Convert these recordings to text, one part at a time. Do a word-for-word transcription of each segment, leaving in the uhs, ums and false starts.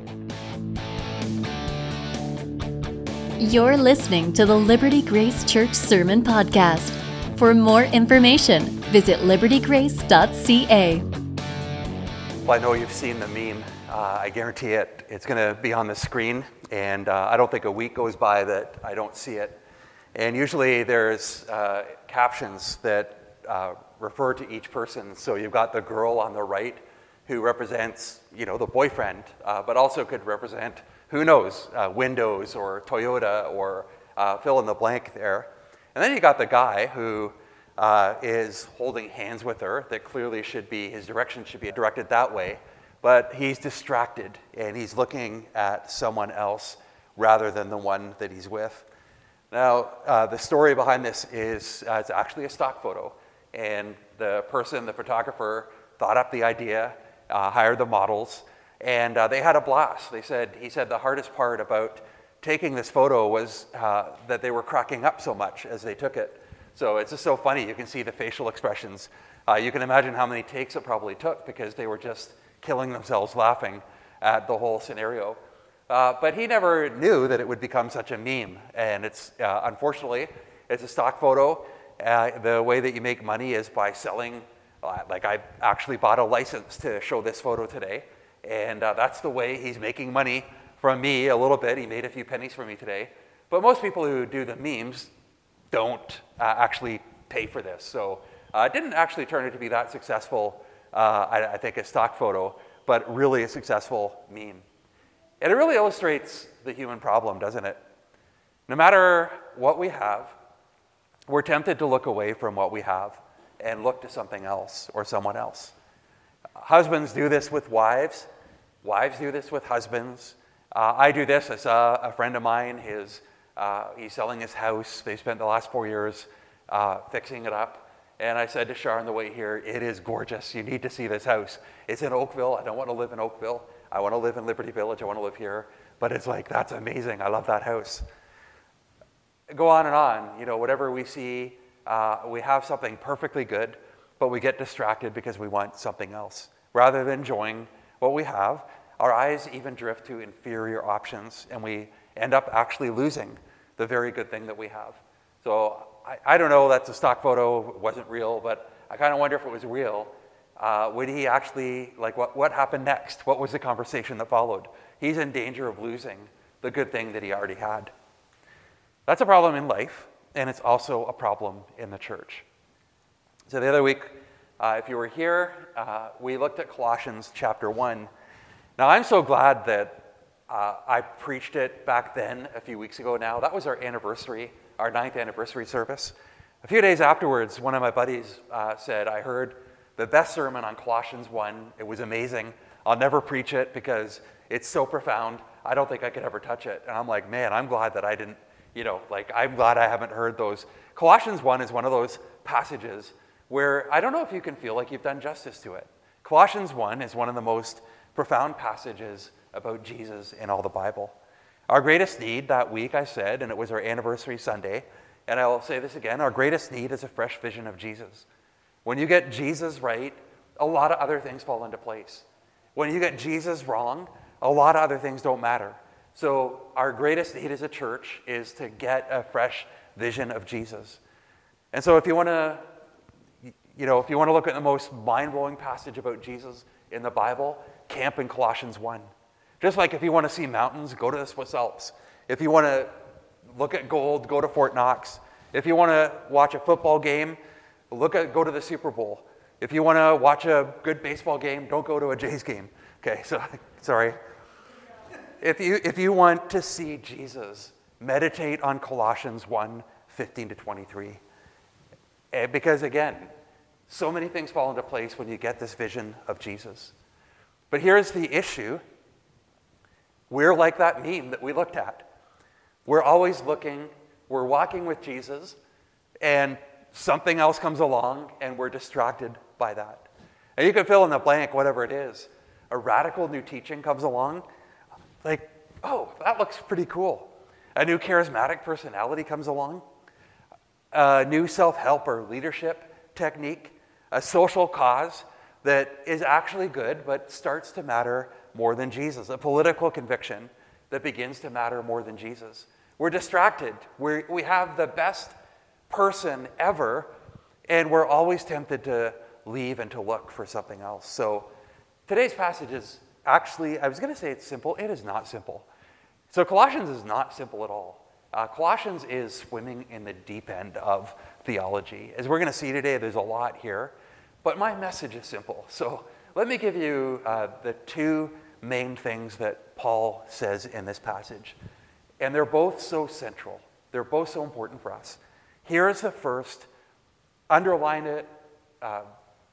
You're listening to the Liberty Grace Church Sermon Podcast. For more information, visit liberty grace dot c a. Well, I know you've seen the meme. Uh, I guarantee it. It's going to be on the screen, and uh, I don't think a week goes by that I don't see it. And usually there's uh, captions that uh, refer to each person. So you've got the girl on the right who represents, you know, the boyfriend, uh, but also could represent, who knows, uh, Windows or Toyota or uh, fill in the blank there. And then you got the guy who uh, is holding hands with her that clearly should be, his direction should be directed that way, but he's distracted and he's looking at someone else rather than the one that he's with. Now, uh, the story behind this is uh, it's actually a stock photo, and the person, the photographer, thought up the idea, uh, hired the models, and uh, they had a blast. They said, he said the hardest part about taking this photo was uh, that they were cracking up so much as they took it. So it's just so funny. You can see the facial expressions. Uh, you can imagine how many takes it probably took because they were just killing themselves laughing at the whole scenario. Uh, but he never knew that it would become such a meme. And it's, uh, unfortunately, it's a stock photo. Uh, the way that you make money is by selling, uh, like I actually bought a license to show this photo today. And uh, that's the way he's making money from me a little bit. He made a few pennies for me today. But most people who do the memes don't uh, actually pay for this. So uh, it didn't actually turn out to be that successful, uh, I, I think, a stock photo, but really a successful meme. And it really illustrates the human problem, doesn't it? No matter what we have, we're tempted to look away from what we have and look to something else or someone else. Husbands do this with wives. Wives do this with husbands. Uh, I do this. I saw a friend of mine, his, uh, he's selling his house. They spent the last four years uh, fixing it up. And I said to Shar on the way here, it is gorgeous. You need to see this house. It's in Oakville. I don't want to live in Oakville. I want to live in Liberty Village. I want to live here. But it's like, that's amazing. I love that house. Go on and on. You know, whatever we see, uh, we have something perfectly good, but we get distracted because we want something else. Rather than enjoying what we have, our eyes even drift to inferior options, and we end up actually losing the very good thing that we have. So I, I don't know, that's a stock photo, it wasn't real, but I kind of wonder if it was real. Uh, would he actually, like what, what happened next? What was the conversation that followed? He's in danger of losing the good thing that he already had. That's a problem in life, and it's also a problem in the church. So the other week, uh, if you were here, uh, we looked at Colossians chapter one. Now I'm so glad that uh, I preached it back then, a few weeks ago now. That was our anniversary, our ninth anniversary service. A few days afterwards, one of my buddies uh, said, I heard the best sermon on Colossians one. It was amazing. I'll never preach it because it's so profound. I don't think I could ever touch it. And I'm like, man, I'm glad that I didn't, you know, like I'm glad I haven't heard those. Colossians one is one of those passages where I don't know if you can feel like you've done justice to it. Colossians one is one of the most profound passages about Jesus in all the Bible. Our greatest need that week, I said, and it was our anniversary Sunday, and I'll say this again, our greatest need is a fresh vision of Jesus. When you get Jesus right, a lot of other things fall into place. When you get Jesus wrong, a lot of other things don't matter. So our greatest need as a church is to get a fresh vision of Jesus. And so if you want to, you know, if you want to look at the most mind-blowing passage about Jesus in the Bible, camp in Colossians one. Just like if you want to see mountains, go to the Swiss Alps. If you want to look at gold, go to Fort Knox. If you want to watch a football game, look at go to the Super Bowl. If you want to watch a good baseball game, don't go to a Jays game. Okay, so sorry. If you if you want to see Jesus, meditate on Colossians one, fifteen to twenty-three. Because again, so many things fall into place when you get this vision of Jesus. But here's the issue. We're like that meme that we looked at. We're always looking, we're walking with Jesus, and something else comes along, and we're distracted by that. And you can fill in the blank, whatever it is. A radical new teaching comes along, like, oh, that looks pretty cool. A new charismatic personality comes along. A new self-help or leadership technique. A social cause that is actually good, but starts to matter more than Jesus, a political conviction that begins to matter more than Jesus. We're distracted. We're, we have the best person ever, and we're always tempted to leave and to look for something else. So today's passage is actually, I was going to say it's simple. It is not simple. So Colossians is not simple at all. Uh, Colossians is swimming in the deep end of theology. As we're going to see today, there's a lot here, but my message is simple. So let me give you uh, the two main things that Paul says in this passage. And they're both so central. They're both so important for us. Here's the first. Underline it. Uh,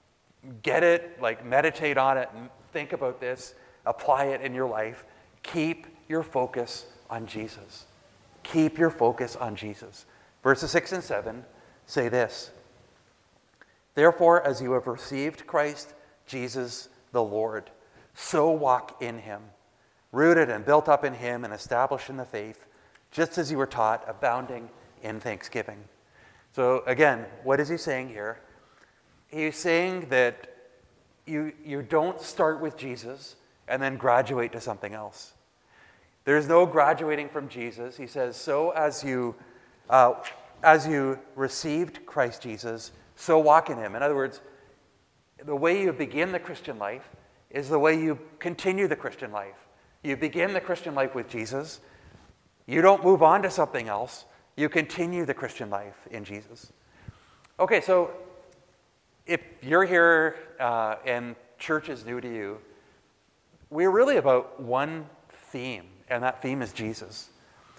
get it. Like meditate on it. Think about this. Apply it in your life. Keep your focus on Jesus. Keep your focus on Jesus. Verses six and seven say this. Therefore, as you have received Christ Jesus the Lord, so walk in him, rooted and built up in him and established in the faith, just as you were taught, abounding in thanksgiving. So again, what is he saying here? He's saying that you, you don't start with Jesus and then graduate to something else. There's no graduating from Jesus. He says, so as you, uh, as you received Christ Jesus, so walk in him. In other words, the way you begin the Christian life is the way you continue the Christian life. You begin the Christian life with Jesus. You don't move on to something else. You continue the Christian life in Jesus. Okay, so if you're here uh, and church is new to you, we're really about one theme, and that theme is Jesus.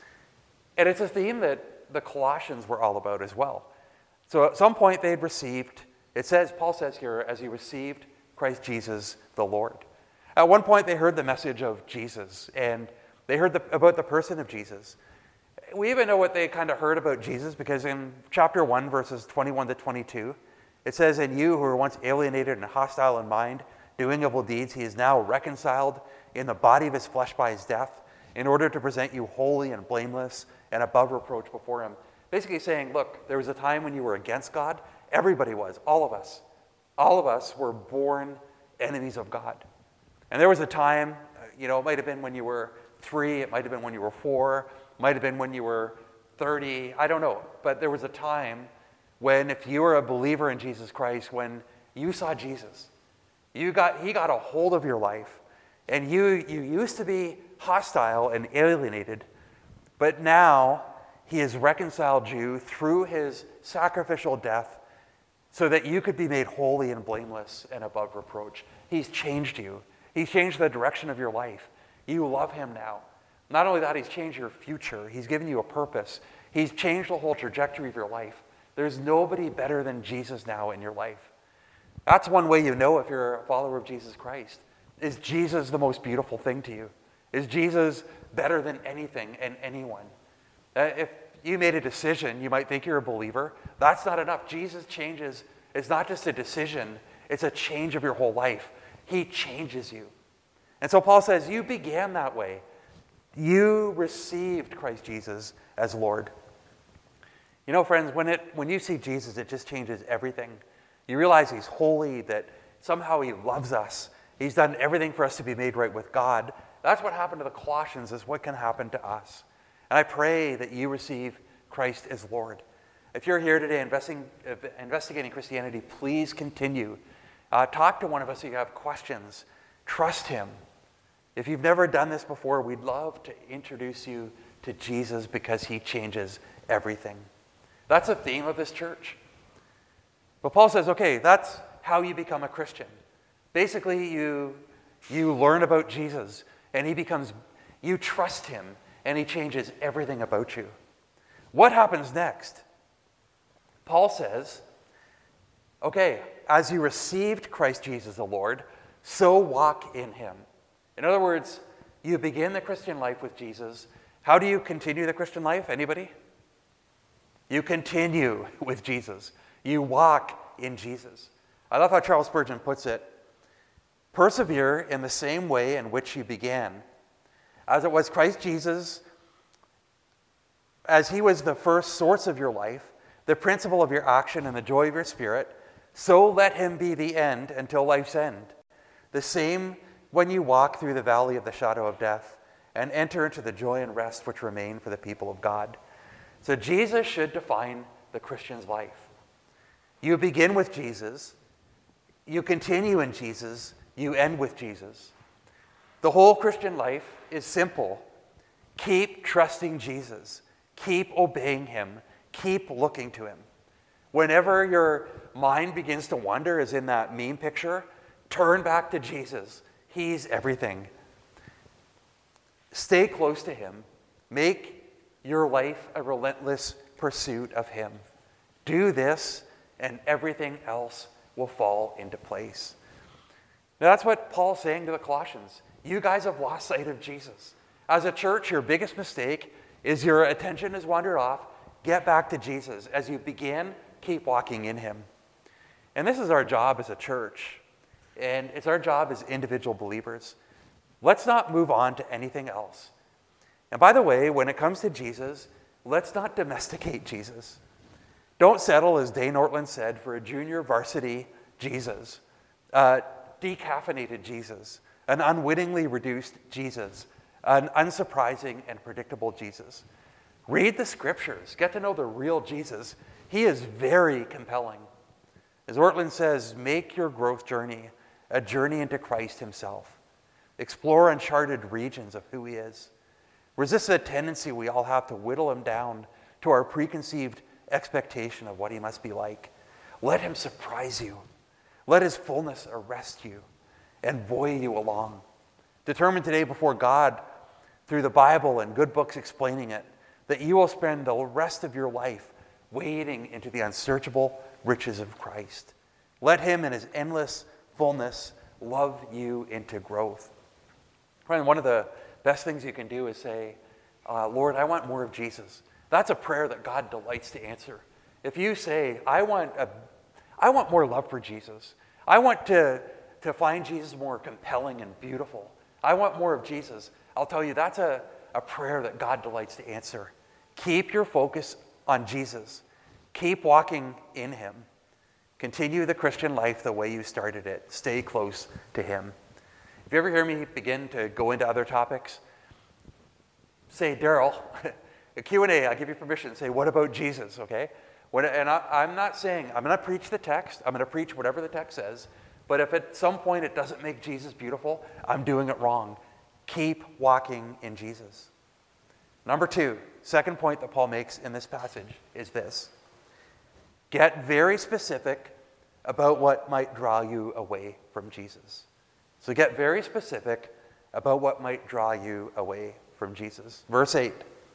And it's a theme that the Colossians were all about as well. So at some point they'd received, it says, Paul says here, as he received Christ Jesus the Lord. At one point they heard the message of Jesus, and they heard the, about the person of Jesus. We even know what they kind of heard about Jesus, because in chapter one, verses twenty-one to twenty-two, it says, and you who were once alienated and hostile in mind, doing evil deeds, he is now reconciled in the body of his flesh by his death, in order to present you holy and blameless and above reproach before him. Basically saying, look, there was a time when you were against God. Everybody was, all of us. All of us were born enemies of God. And there was a time, you know, it might have been when you were three, it might have been when you were four, it might have been when you were thirty, I don't know. But there was a time when, if you were a believer in Jesus Christ, when you saw Jesus, you got he got a hold of your life, and you you used to be hostile and alienated, but now he has reconciled you through his sacrificial death so that you could be made holy and blameless and above reproach. He's changed you. He's changed the direction of your life. You love him now. Not only that, he's changed your future. He's given you a purpose. He's changed the whole trajectory of your life. There's nobody better than Jesus now in your life. That's one way you know if you're a follower of Jesus Christ. Is Jesus the most beautiful thing to you? Is Jesus better than anything and anyone? Uh, if you made a decision, you might think you're a believer. That's not enough. Jesus changes. It's not just a decision. It's a change of your whole life. He changes you. And so Paul says, you began that way. You received Christ Jesus as Lord. You know, friends, when it when you see Jesus, it just changes everything. You realize he's holy, that somehow he loves us. He's done everything for us to be made right with God. That's what happened to the Colossians, is what can happen to us. And I pray that you receive Christ as Lord. If you're here today investing, uh, investigating Christianity, please continue. Uh, talk to one of us if you have questions. Trust him. If you've never done this before, we'd love to introduce you to Jesus, because he changes everything. That's the theme of this church. But Paul says, okay, that's how you become a Christian. Basically, you, you learn about Jesus, and he becomes, you trust him, and he changes everything about you. What happens next? Paul says, okay, as you received Christ Jesus the Lord, so walk in him. In other words, you begin the Christian life with Jesus. How do you continue the Christian life? Anybody? You continue with Jesus. You walk in Jesus. I love how Charles Spurgeon puts it. Persevere in the same way in which you began. As it was Christ Jesus, as he was the first source of your life, the principle of your action and the joy of your spirit, so let him be the end until life's end. The same when you walk through the valley of the shadow of death and enter into the joy and rest which remain for the people of God. So Jesus should define the Christian's life. You begin with Jesus, you continue in Jesus, you end with Jesus. The whole Christian life is simple. Keep trusting Jesus. Keep obeying him. Keep looking to him. Whenever your mind begins to wander, as in that meme picture, turn back to Jesus. He's everything. Stay close to him. Make your life a relentless pursuit of him. Do this, and everything else will fall into place. Now, that's what Paul's saying to the Colossians. You guys have lost sight of Jesus. As a church, your biggest mistake is your attention has wandered off. Get back to Jesus. As you begin, keep walking in him. And this is our job as a church. And it's our job as individual believers. Let's not move on to anything else. And by the way, when it comes to Jesus, let's not domesticate Jesus. Don't settle, as Dane Ortland said, for a junior varsity Jesus, a decaffeinated Jesus, an unwittingly reduced Jesus, an unsurprising and predictable Jesus. Read the scriptures. Get to know the real Jesus. He is very compelling. As Ortland says, make your growth journey a journey into Christ himself. Explore uncharted regions of who he is. Resist the tendency we all have to whittle him down to our preconceived expectation of what he must be like. Let him surprise you. Let his fullness arrest you and buoy you along. Determine today before God, through the Bible and good books explaining it, that you will spend the rest of your life wading into the unsearchable riches of Christ. Let him in his endless fullness love you into growth. Friend, one of the best things you can do is say, uh, Lord, I want more of Jesus. That's a prayer that God delights to answer. If you say, I want a, I want more love for Jesus. I want to, to find Jesus more compelling and beautiful. I want more of Jesus. I'll tell you, that's a, a prayer that God delights to answer. Keep your focus on Jesus. Keep walking in him. Continue the Christian life the way you started it. Stay close to him. If you ever hear me begin to go into other topics, say, Daryl, a Q and A, I'll give you permission. Say, what about Jesus, okay? When, and I, I'm not saying, I'm going to preach the text. I'm going to preach whatever the text says. But if at some point it doesn't make Jesus beautiful, I'm doing it wrong. Keep walking in Jesus. Number two, second point that Paul makes in this passage is this. Get very specific about what might draw you away from Jesus. So get very specific about what might draw you away from Jesus. Verse eight.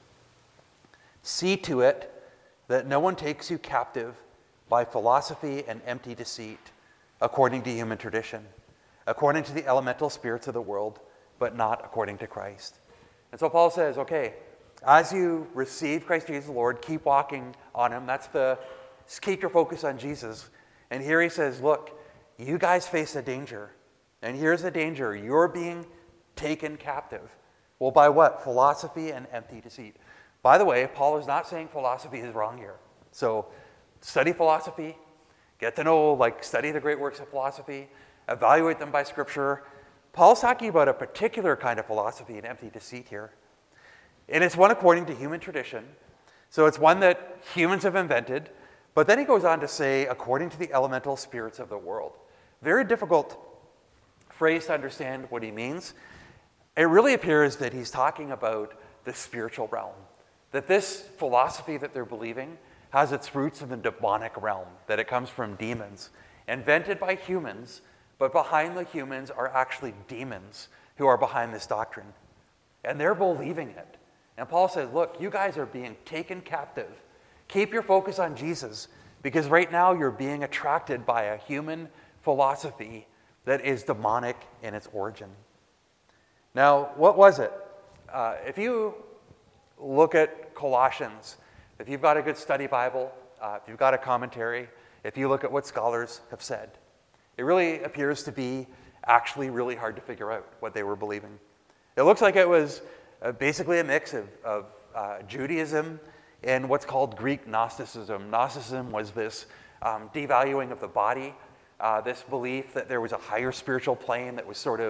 See to it that no one takes you captive by philosophy and empty deceit, according to human tradition, according to the elemental spirits of the world, but not according to Christ. And so Paul says, okay, as you receive Christ Jesus the Lord, keep walking on him. That's the, keep your focus on Jesus. And here he says, look, you guys face a danger. And here's the danger. You're being taken captive. Well, by what? Philosophy and empty deceit. By the way, Paul is not saying philosophy is wrong here. So study philosophy, get to know, like, study the great works of philosophy, evaluate them by Scripture. Paul's talking about a particular kind of philosophy and empty deceit here. And it's one according to human tradition. So it's one that humans have invented. But then he goes on to say, according to the elemental spirits of the world. Very difficult phrase to understand what he means. It really appears that he's talking about the spiritual realm. That this philosophy that they're believing has its roots in the demonic realm, that it comes from demons, invented by humans, but behind the humans are actually demons who are behind this doctrine. And they're believing it. And Paul says, look, you guys are being taken captive. Keep your focus on Jesus, because right now you're being attracted by a human philosophy that is demonic in its origin. Now, what was it? Uh, if you look at Colossians, if you've got a good study Bible, uh, if you've got a commentary, if you look at what scholars have said, it really appears to be actually really hard to figure out what they were believing. It looks like it was uh, basically a mix of, of uh, Judaism and what's called Greek Gnosticism. Gnosticism was this um, devaluing of the body, uh, this belief that there was a higher spiritual plane that was sort of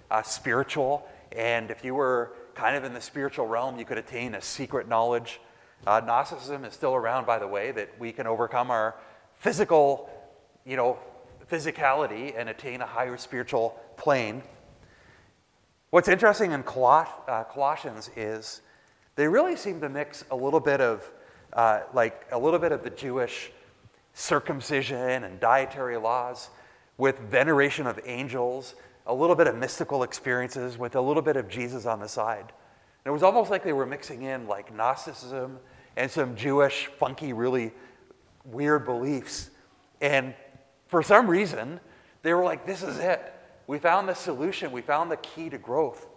uh, spiritual, and if you were kind of in the spiritual realm, you could attain a secret knowledge. Uh, Gnosticism is still around, by the way, that we can overcome our physical, you know, physicality and attain a higher spiritual plane. What's interesting in Coloss- uh, Colossians is they really seem to mix a little bit of, uh, like a little bit of the Jewish circumcision and dietary laws with veneration of angels, a little bit of mystical experiences with a little bit of Jesus on the side. And it was almost like they were mixing in like Gnosticism and some Jewish, funky, really weird beliefs. And for some reason, they were like, this is it. We found the solution. We found the key to growth.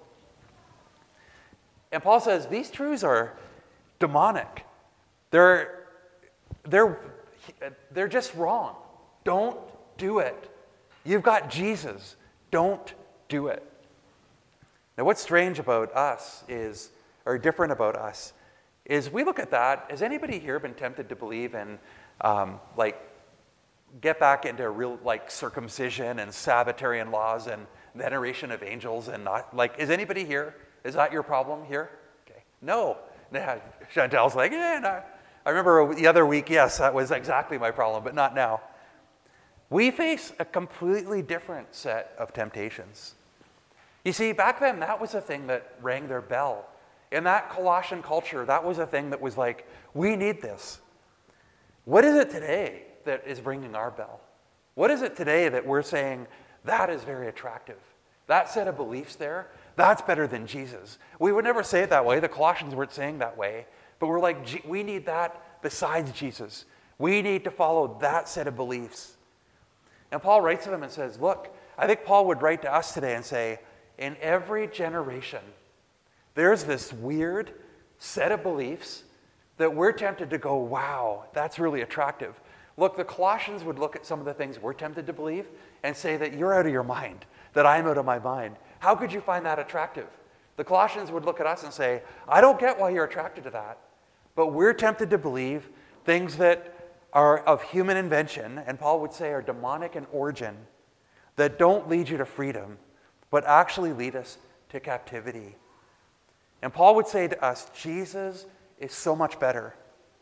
And Paul says these truths are demonic. They're, they're, they're just wrong. Don't do it. You've got Jesus. Don't do it. Now, what's strange about us is, or different about us, is we look at that. Has anybody here been tempted to believe in, um, like, get back into real, like, circumcision and Sabbatarian laws and veneration of angels and not, like, is anybody here? Is that your problem here? Okay. No. Nah, Chantel's like, yeah, no. I remember the other week, yes, that was exactly my problem, but not now. We face a completely different set of temptations. You see, back then, that was a thing that rang their bell. In that Colossian culture, that was a thing that was like, we need this. What is it today that is ringing our bell? What is it today that we're saying, that is very attractive? That set of beliefs there, that's better than Jesus. We would never say it that way. The Colossians weren't saying that way. But we're like, we need that besides Jesus. We need to follow that set of beliefs. And Paul writes to them and says, look, I think Paul would write to us today and say, in every generation, there's this weird set of beliefs that we're tempted to go, wow, that's really attractive. Look, the Colossians would look at some of the things we're tempted to believe and say that you're out of your mind, that I'm out of my mind. How could you find that attractive? The Colossians would look at us and say, I don't get why you're attracted to that, but we're tempted to believe things that are of human invention, and Paul would say are demonic in origin, that don't lead you to freedom, but actually lead us to captivity. And Paul would say to us, Jesus is so much better.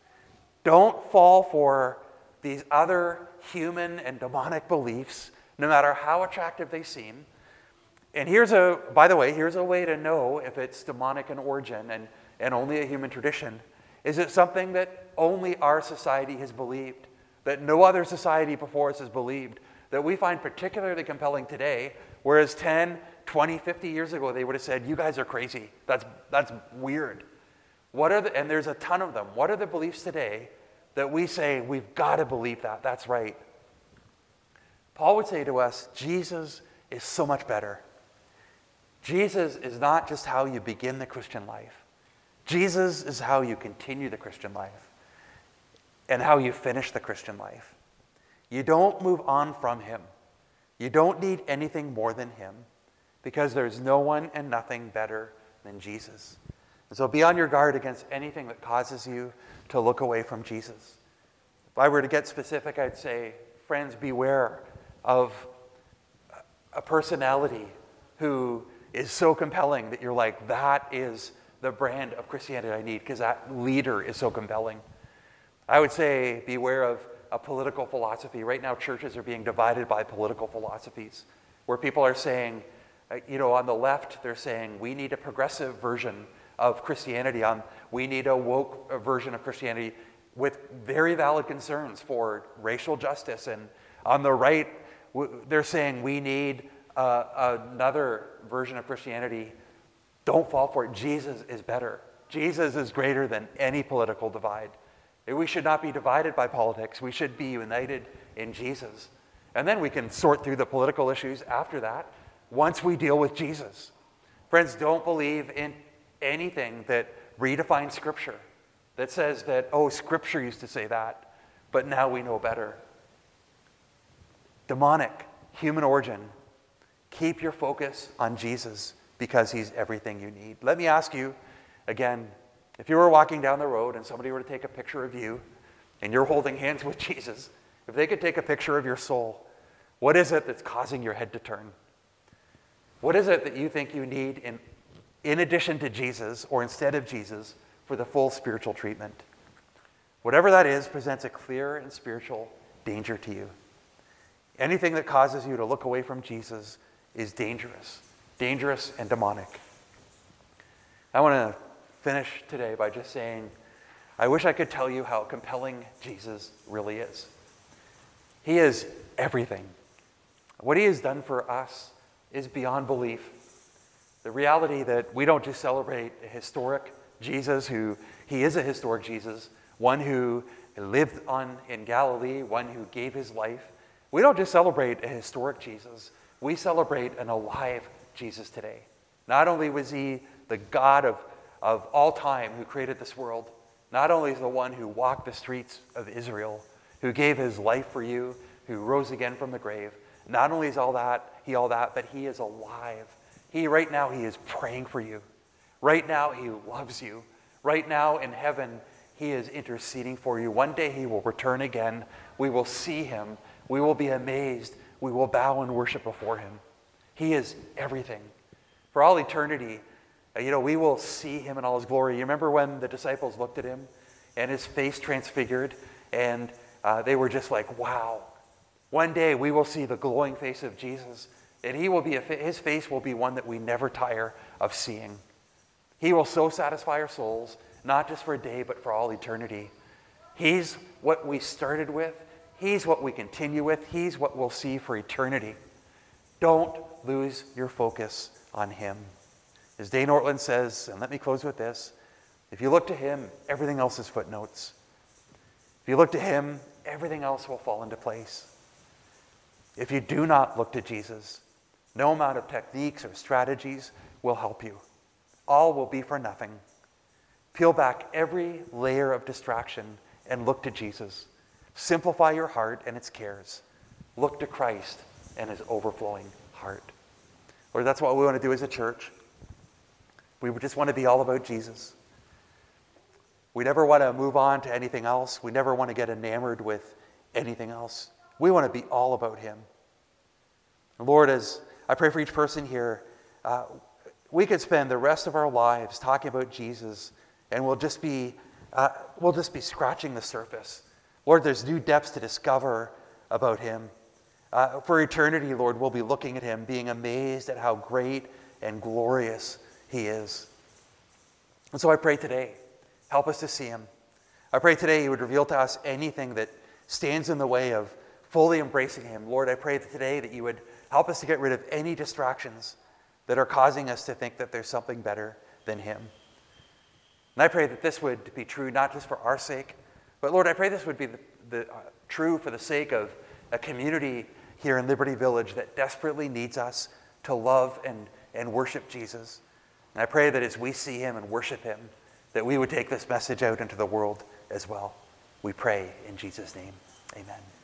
Don't fall for these other human and demonic beliefs, no matter how attractive they seem. And here's a, by the way, here's a way to know if it's demonic in origin and, and only a human tradition. Is it something that only our society has believed, that no other society before us has believed, that we find particularly compelling today, whereas ten, twenty, fifty years ago they would have said, you guys are crazy, that's, that's weird. What are the, and there's a ton of them. What are the beliefs today that we say, we've got to believe that, that's right? Paul would say to us, Jesus is so much better. Jesus is not just how you begin the Christian life. Jesus is how you continue the Christian life and how you finish the Christian life. You don't move on from him. You don't need anything more than him because there's no one and nothing better than Jesus. And so be on your guard against anything that causes you to look away from Jesus. If I were to get specific, I'd say, friends, beware of a personality who is so compelling that you're like, that is the brand of Christianity I need because that leader is so compelling. I would say beware of a political philosophy. Right now, churches are being divided by political philosophies where people are saying, you know, on the left, they're saying we need a progressive version of Christianity. On, we need a woke version of Christianity with very valid concerns for racial justice. And on the right, they're saying we need uh, another version of Christianity. Don't fall for it. Jesus is better. Jesus is greater than any political divide. We should not be divided by politics. We should be united in Jesus. And then we can sort through the political issues after that once we deal with Jesus. Friends, don't believe in anything that redefines Scripture, that says that, oh, Scripture used to say that, but now we know better. Demonic, human origin. Keep your focus on Jesus because he's everything you need. Let me ask you again, if you were walking down the road and somebody were to take a picture of you and you're holding hands with Jesus, if they could take a picture of your soul, what is it that's causing your head to turn? What is it that you think you need in, in addition to Jesus or instead of Jesus for the full spiritual treatment? Whatever that is presents a clear and spiritual danger to you. Anything that causes you to look away from Jesus is dangerous, dangerous and demonic. I want to finish today by just saying, I wish I could tell you how compelling Jesus really is. He is everything. What he has done for us is beyond belief. The reality that we don't just celebrate a historic Jesus, who he is a historic Jesus, one who lived on in Galilee, one who gave his life. We don't just celebrate a historic Jesus, we celebrate an alive Jesus today. Not only was he the God of, of all time who created this world, not only is the one who walked the streets of Israel, who gave his life for you, who rose again from the grave, not only is all that, he all that, but he is alive. He, right now, he is praying for you. Right now, he loves you. Right now, in heaven, he is interceding for you. One day, he will return again. We will see him. We will be amazed. We will bow and worship before him. He is everything. For all eternity, you know, we will see him in all his glory. You remember when the disciples looked at him and his face transfigured, and uh, they were just like, wow. One day we will see the glowing face of Jesus, and he will be a, his face will be one that we never tire of seeing. He will so satisfy our souls, not just for a day, but for all eternity. He's what we started with. He's what we continue with. He's what we'll see for eternity. Don't lose your focus on him. As Dane Ortland says, and let me close with this, if you look to him, everything else is footnotes. If you look to him, everything else will fall into place. If you do not look to Jesus, no amount of techniques or strategies will help you. All will be for nothing. Peel back every layer of distraction and look to Jesus. Simplify your heart and its cares. Look to Christ and his overflowing heart. Lord, that's what we want to do as a church. We just want to be all about Jesus. We never want to move on to anything else. We never want to get enamored with anything else. We want to be all about him. And Lord, as I pray for each person here, uh, we could spend the rest of our lives talking about Jesus, and we'll just be uh, we'll just be scratching the surface. Lord, there's new depths to discover about him. Uh, for eternity, Lord, we'll be looking at him, being amazed at how great and glorious he is. And so I pray today, help us to see him. I pray today you would reveal to us anything that stands in the way of fully embracing him. Lord, I pray that today that you would help us to get rid of any distractions that are causing us to think that there's something better than him. And I pray that this would be true not just for our sake, but Lord, I pray this would be the, the, uh, true for the sake of a community here in Liberty Village that desperately needs us to love and, and worship Jesus. And I pray that as we see him and worship him, that we would take this message out into the world as well. We pray in Jesus' name. Amen.